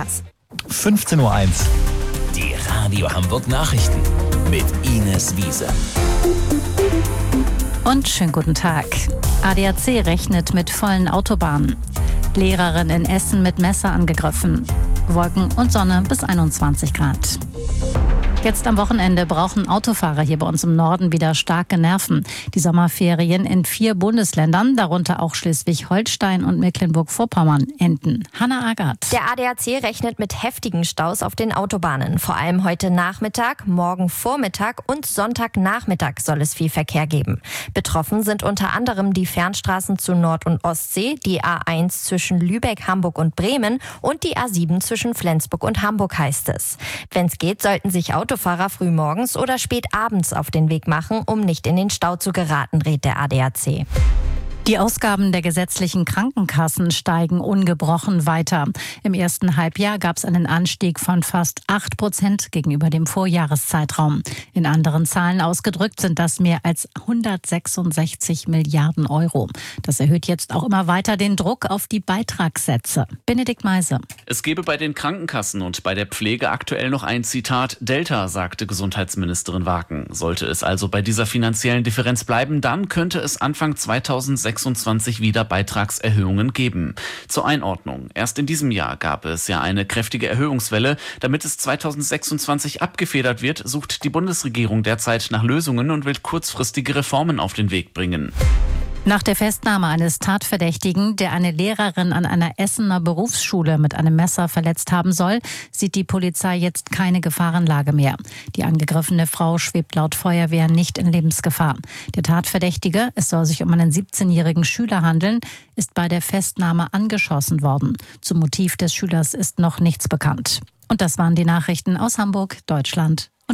das. 15:01 Uhr. Die Radio Hamburg Nachrichten mit Ines Wiese. Und schönen guten Tag. ADAC rechnet mit vollen Autobahnen. Lehrerin in Essen mit Messer angegriffen. Wolken und Sonne bis 21 Grad. Jetzt am Wochenende brauchen Autofahrer hier bei uns im Norden wieder starke Nerven. Die Sommerferien in 4 Bundesländern, darunter auch Schleswig-Holstein und Mecklenburg-Vorpommern, enden. Hannah Agath. Der ADAC rechnet mit heftigen Staus auf den Autobahnen. Vor allem heute Nachmittag, morgen Vormittag und Sonntagnachmittag soll es viel Verkehr geben. Betroffen sind unter anderem die Fernstraßen zu Nord- und Ostsee, die A1 zwischen Lübeck, Hamburg und Bremen und die A7 zwischen Flensburg und Hamburg, heißt es. Wenn es geht, sollten sich Autofahrer frühmorgens oder spät abends auf den Weg machen, um nicht in den Stau zu geraten, rät der ADAC. Die Ausgaben der gesetzlichen Krankenkassen steigen ungebrochen weiter. Im ersten Halbjahr gab es einen Anstieg von fast 8% gegenüber dem Vorjahreszeitraum. In anderen Zahlen ausgedrückt sind das mehr als 166 Milliarden Euro. Das erhöht jetzt auch immer weiter den Druck auf die Beitragssätze. Benedikt Meise. Es gebe bei den Krankenkassen und bei der Pflege aktuell noch ein Zitat Delta, sagte Gesundheitsministerin Waken. Sollte es also bei dieser finanziellen Differenz bleiben, dann könnte es Anfang 2026 wieder Beitragserhöhungen geben. Zur Einordnung. Erst in diesem Jahr gab es ja eine kräftige Erhöhungswelle. Damit es 2026 abgefedert wird, sucht die Bundesregierung derzeit nach Lösungen und will kurzfristige Reformen auf den Weg bringen. Nach der Festnahme eines Tatverdächtigen, der eine Lehrerin an einer Essener Berufsschule mit einem Messer verletzt haben soll, sieht die Polizei jetzt keine Gefahrenlage mehr. Die angegriffene Frau schwebt laut Feuerwehr nicht in Lebensgefahr. Der Tatverdächtige, es soll sich um einen 17-jährigen Schüler handeln, ist bei der Festnahme angeschossen worden. Zum Motiv des Schülers ist noch nichts bekannt. Und das waren die Nachrichten aus Hamburg, Deutschland.